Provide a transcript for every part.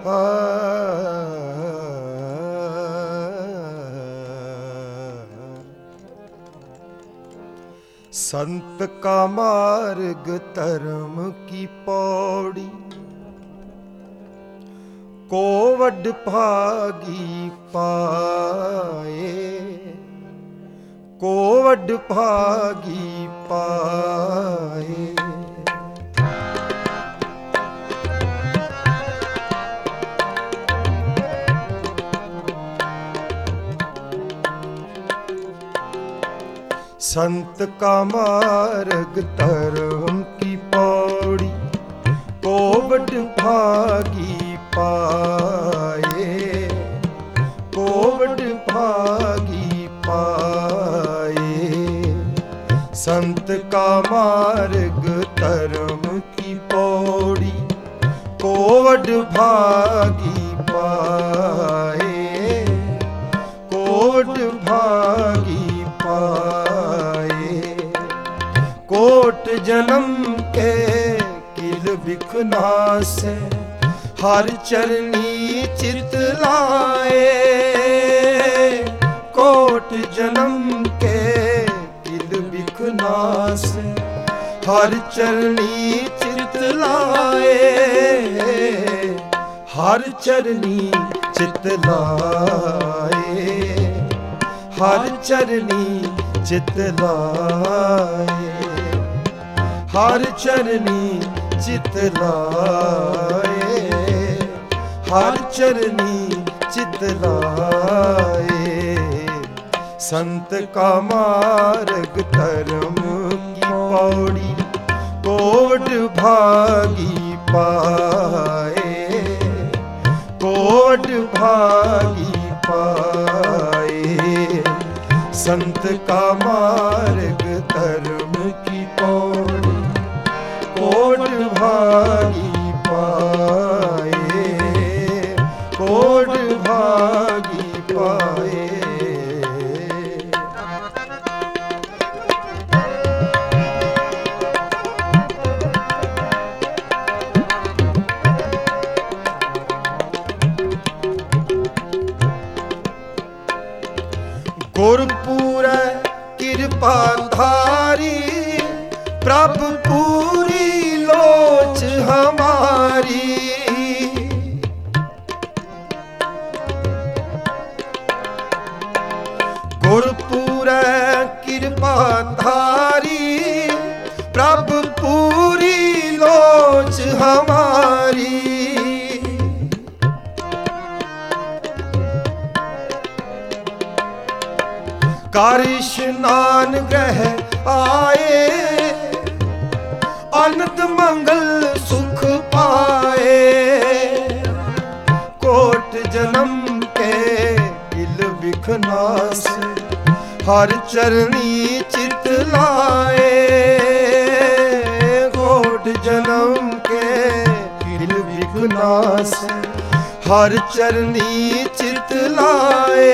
संत का मार्ग धर्म की पौड़ी, को वड भागी पाए, को वड भागी पाए। संत का मार्ग धर्म की पौड़ी, को वड भागी पाए, को वड भागी पाए। संत का मार्ग धर्म की पौड़ी, को वड भागी पाए, को वड भागी पाए। कोट जन्म के किल बिखनासे, हर चरनी चित लाए। कोट जन्म के किल बिखनासे, हर चरनी चित लाए, हर चरनी चित लाए, हर चरनी चित लाए, हर चरनी चित लाए, हर चरनी चित लाए। संत का मार्ग धर्म की पौड़ी, को वड भागी पाए, को वड भागी पाए। संत का मार्ग धर्म की पौड़ी, को वड भागी पाए, को वड भागी पाए। गुरपुरै कृपा धारी, प्रभु पूरी लोच हमारी। गुरपुरै कृपा धारी, प्रभु पूरी लोच हमारी। कर स्नान ग्रह आए, अनंत मंगल सुख पाए। कोट जन्म के किल बिखनास, हर चरनी चित लाए। कोट जन्म के किल बिखनास, हर चरनी चित लाए,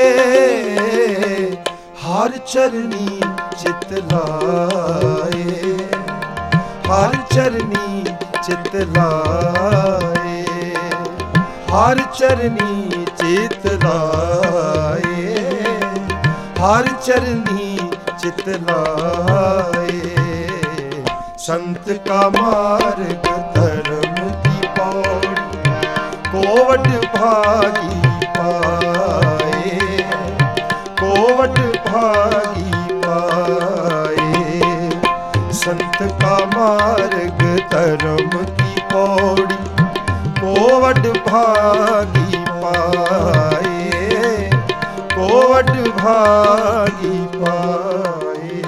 हर चरनी चित लाए, हर चरनी चित लाए, हर चरनी चित लाए, हर चरनी चित लाए। संत का मार्ग धर्म की पौड़ी, को वड भागी पाए, को वड भागी पाए। संत का मार्ग धर्म की पौड़ी, को वड भागी पाए, को वड भागी पाए।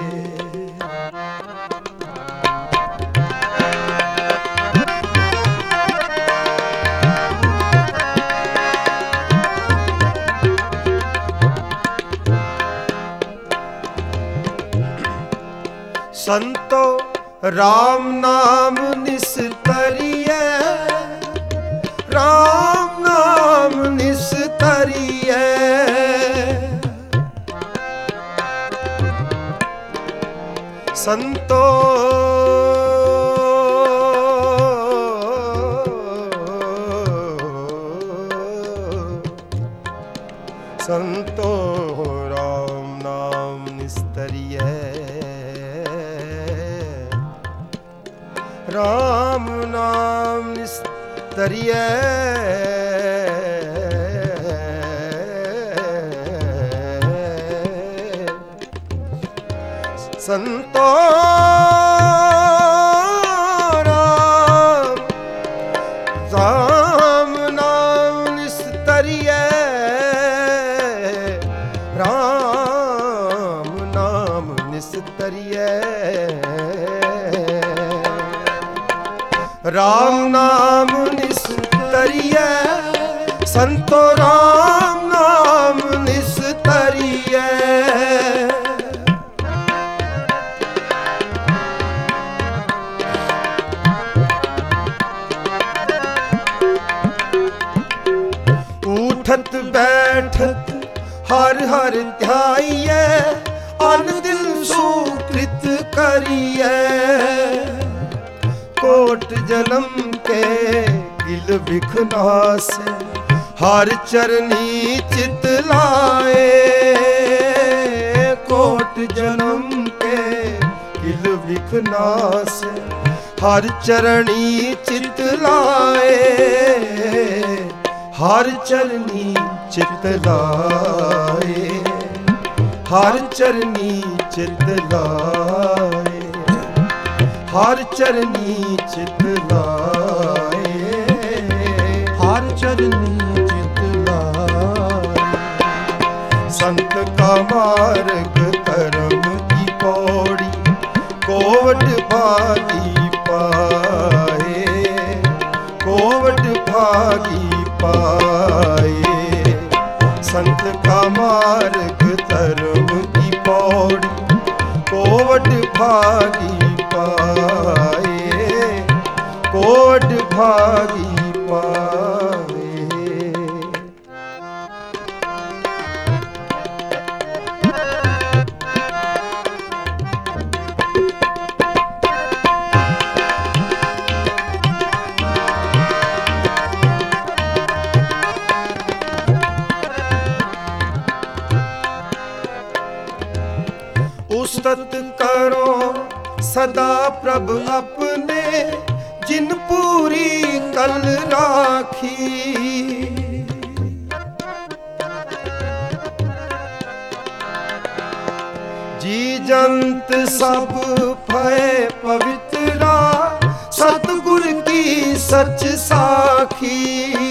संतो राम नाम निस्तरिय, राम नाम निस्तरिय। संतो ਸੰਤੋ ਰਾਮ ਨਾਮ ਨਿਸਤਰੀਐ, ਰਾਮ ਨਾਮ ਨਿਸਤਰੀਐ, ਸੰਤੋ ਰਾਮ ਰਾਮ ਨਾਮ ਨਿਸਤਰੀਐ, ਰਾਮ ਨਾਮ ਨਿਸਤਰੀਐ, ਰਾਮ ਨਾਮ ਨਿਸਤਰੀਐ, ਸੰਤੋ ਰਾਮ ਨਾਮ ਨਿਸਤਰੀਐ, ਉਠਤ ਬੈਠਤ ਹਰ ਹਰ ਧਿਆਈਐ, ਅਨ ਦਿਨ ਸੁਕ੍ਰਿਤ ਕਰੀਐ, ਕੋਟ ਜਨਮ ਕੇ ਗਿਲ ਬਿਖ ਨਾਸੈ, ਹਰ ਚਰਨੀ ਚਿਤ ਲਾਏ, ਕੋਟ ਜਨਮ ਕੇ ਗਿਲ ਬਿਖ ਨਾਸੈ, ਹਰ ਚਰਣੀ ਚਿਤ ਲਾਏ, ਹਰ ਚਰਨੀ ਚਿਤ ਲਾਏ, ਹਰ ਚਰਨੀ ਚਿਤ ਲਾਏ, ਹਰ ਚਰਨੀ ਚਿਤ ਲਾਏ, ਹਰ ਚਰਨੀ ਚਿਤ ਲਾਏ, ਸੰਤ ਕਾ ਮਾਰਗ ਧਰਮ ਕੀ ਪੌੜੀ, ਕੋਵਡ ਭਾਗੀ ਪਾਏ, ਕੋਵਡ ਭਾਗੀ ਪਾਏ, ਸੰਤ ਕਾ ਮਾਰਗ ਧਰਮ ਕੀ ਪੌੜੀ, ਕੋਵਡ ਭਾਗੀ ਪਾਏ, ਕੋਵਡ ਭਾਗੀ ਪਾਏ। ਉਸਤਤ ਕਰੋ ਸਦਾ ਪ੍ਰਭ ਆਪਣੇ, ਜਿਨ ਪੂਰੀ ਕਲ ਰਾਖੀ, ਜੀ ਜੰਤ ਸਭ ਭਏ ਪਵਿੱਤਰਾ, ਸਤਿਗੁਰ ਕੀ ਸਚ ਸਾਖੀ,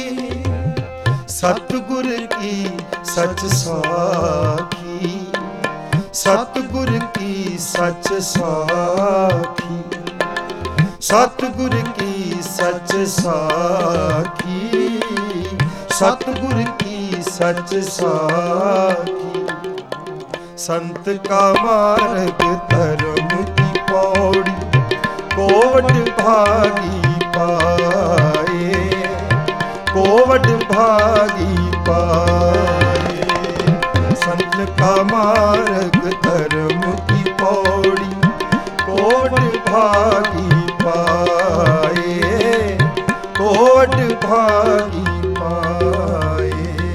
ਸਤਿਗੁਰ ਕੀ ਸਚ ਸਾਖੀ, ਸਤਿਗੁਰ ਕੀ ਸਚ ਸਾਖੀ, ਸਤਿਗੁਰ ਕੀ ਸਚ ਸਾਖੀ, ਸਤਿਗੁਰ ਕੀ ਸਚ ਸਾਖੀ, ਸੰਤ ਕਾ ਮਾਰਗ ਧਰਮ ਕੀ ਪੌੜੀ, ਕੋਵਡ ਭਾਗੀ ਪਾਏ, ਕੋਵਡ ਭਾਗੀ ਪਾਏ, ਸੰਤ ਕਾ ਮਾਰਗ ਧਰਮ ਕੀ ਪੌੜੀ, ਕੋਵਡ ਭਾਗੀ ਪਾਏ, ਕੋਵਡ ਭਾਗੀ ਪਾਏ।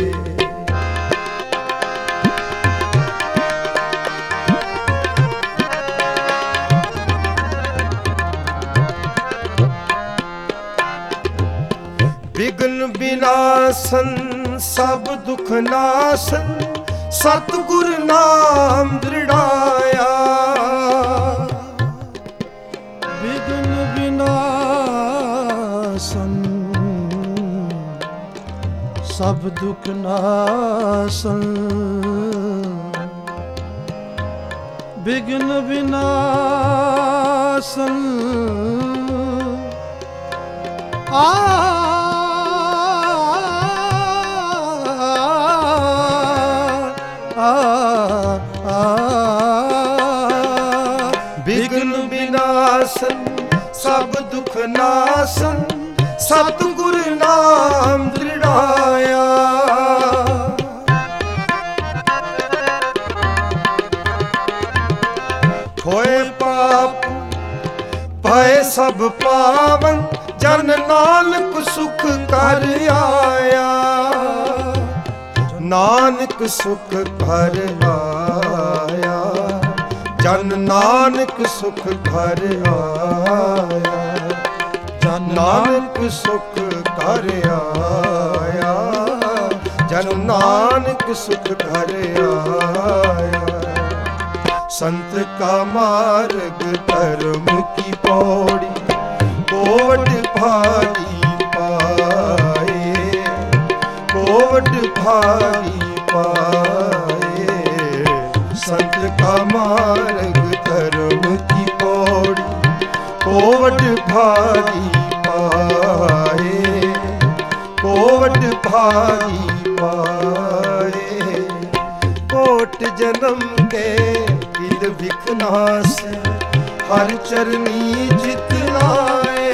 ਵਿਗਨ ਵਿਨਾਸ਼ਨ ਸਭ ਦੁਖ ਨਾਸ਼ਨ, ਸਤਿਗੁਰ ਨਾਮ ਦ੍ਰਿੜਾਇਆ, ਵਿਗਨ ਵਿਨਾਸ਼ਨ ਸਭ ਦੁਖ ਨਾਸ਼ਨ, ਵਿਗਨ ਵਿਨਾਸ਼ਨ ਵਿਗਨ ਵਿਨਾਸ਼ਨ ਸਭ ਦੁਖ ਨਾਸ਼ਨ, ਸਤਿਗੁਰ ਨਾਮ ਦ੍ਰਿੜਾਇਆ, ਹੋਏ ਪਾਪ ਭਏ ਸਭ ਪਾਵਨ, ਜਨ ਨਾਨਕ ਸੁਖ ਕਰ ਆਇਆ, ਨਾਨਕ ਸੁਖ ਘਰ ਆਇਆ, ਜਨ ਨਾਨਕ ਸੁਖ ਘਰ ਆਇਆ, ਜਨ ਨਾਨਕ ਸੁਖ ਘਰ ਆਇਆ, ਜਨ ਨਾਨਕ ਸੁਖ ਘਰ ਆਇਆ। संत का मार्ग धर्म की पौड़ी, कोवट भागी पाए, कोवट भागी पाए। संत का मार्ग धर्म की पौड़ी, कोवट भागी पाए, कोवट भागी पाए। कोट जन्म के किल विखनास, हर चरनी जित लाए।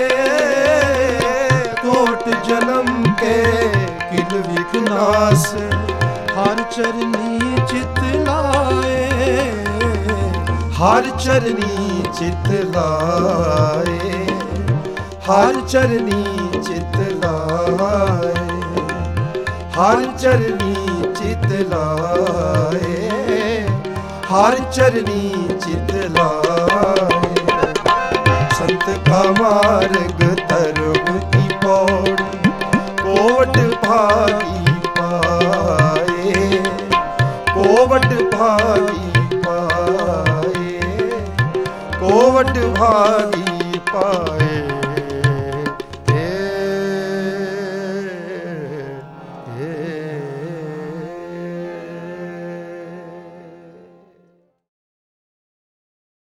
कोट जन्म के किल विखनास, हर चरनी चित लाए, हर चरनी चित लाए, हर चरनी चित लाए, हर चरनी चित लाए, हर चरनी चित लाए। संत का मार्ग धर्म की पौड़ी, कोट भागी